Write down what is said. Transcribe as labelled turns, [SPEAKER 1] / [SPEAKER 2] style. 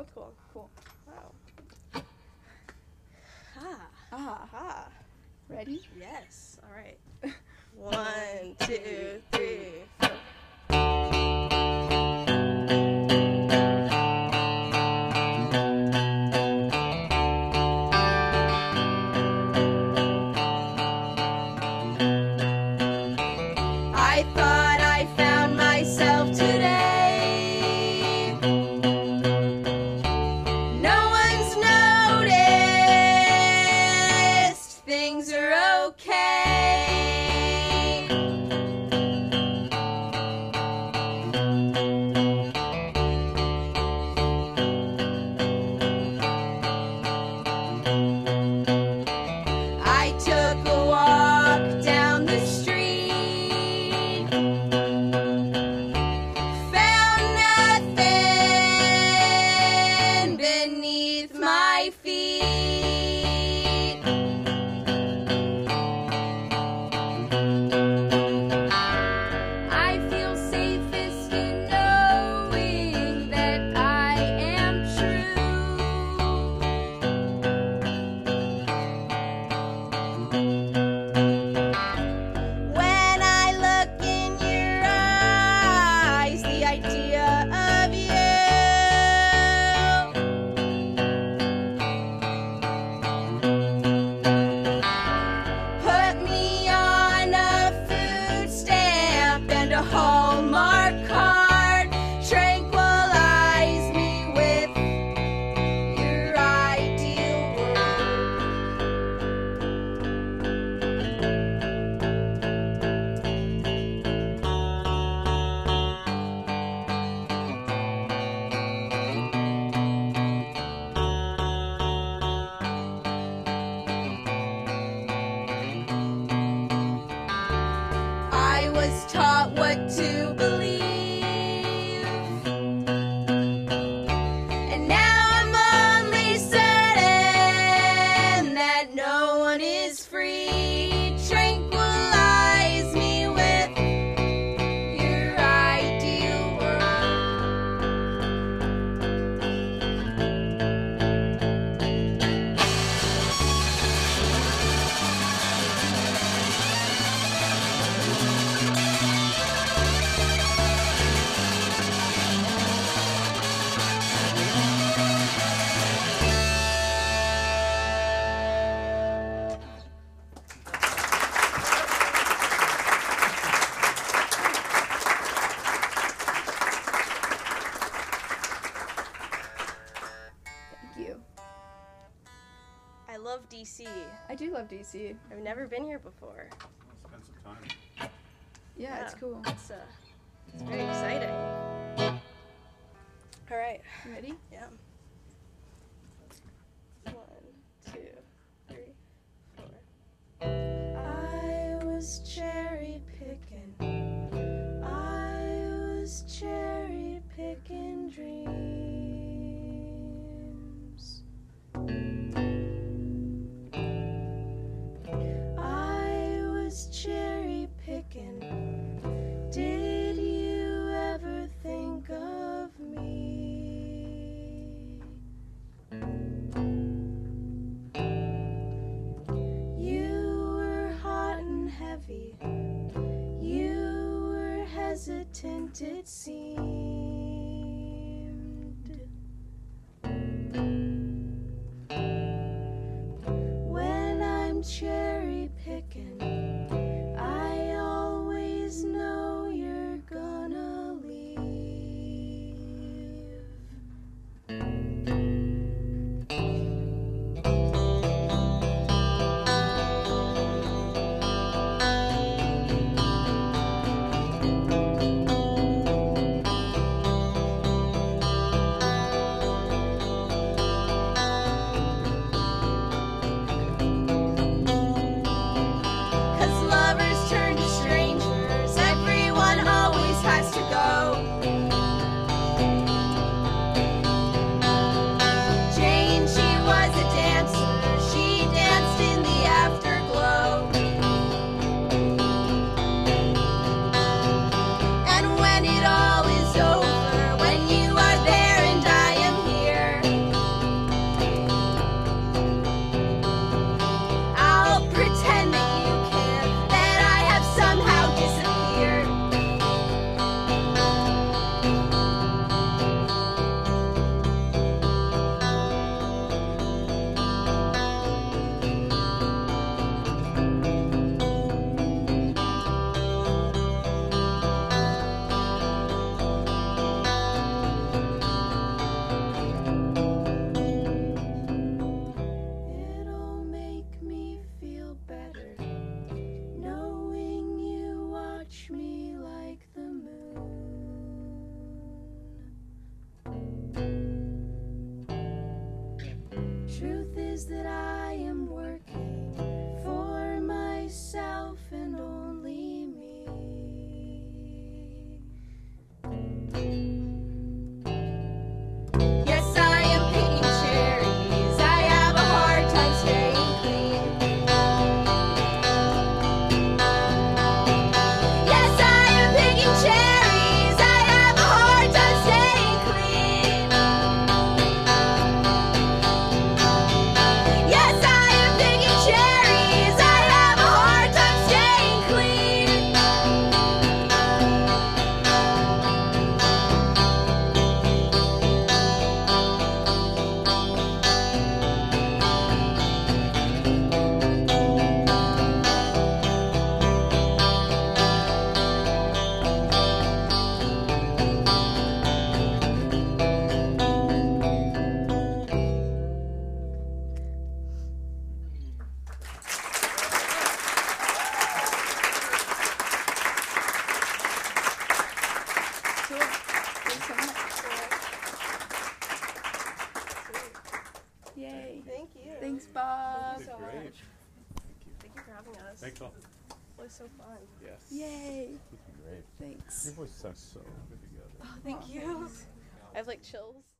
[SPEAKER 1] both cool.
[SPEAKER 2] Cool.
[SPEAKER 1] Wow.
[SPEAKER 2] Ah. Ready?
[SPEAKER 1] Yes. All right. 1, 2, 3, 4. I thought I found myself today. No one's noticed. Things are okay. I took a walk down the street. Found nothing beneath my feet. I feel safest in knowing that I am true. When I look in your eyes, the idea of you put me on a food stamp and a Hallmark card. Tranquilize me with your ideal world. I was taught what to believe, and now I'm only certain that no one is free. Tranquilize me with your ideal world.
[SPEAKER 2] Thank you.
[SPEAKER 1] I love DC.
[SPEAKER 2] I do love DC.
[SPEAKER 1] I've never been here before.
[SPEAKER 3] Spend some time.
[SPEAKER 2] Yeah, it's cool.
[SPEAKER 1] It's very exciting. All right.
[SPEAKER 2] You ready?
[SPEAKER 1] Yeah. 1, 2, 3, 4. I was cherry picking. I was cherry picking dreams. I was cherry picking. Did you ever think of me? You were hot and heavy. You were hesitant, it seemed. When I'm cherry picking, I always know you're gonna leave.
[SPEAKER 2] Thanks so much. Yay.
[SPEAKER 1] Thank you.
[SPEAKER 2] Thanks, Bob.
[SPEAKER 1] Thank you so
[SPEAKER 3] Great.
[SPEAKER 1] much. Thank you for having us.
[SPEAKER 3] Thanks all.
[SPEAKER 1] It was so fun.
[SPEAKER 3] Yes.
[SPEAKER 2] Yay.
[SPEAKER 3] This is great.
[SPEAKER 2] Thanks.
[SPEAKER 3] Your voice sounds so good together.
[SPEAKER 1] Oh, thank you. I have like chills.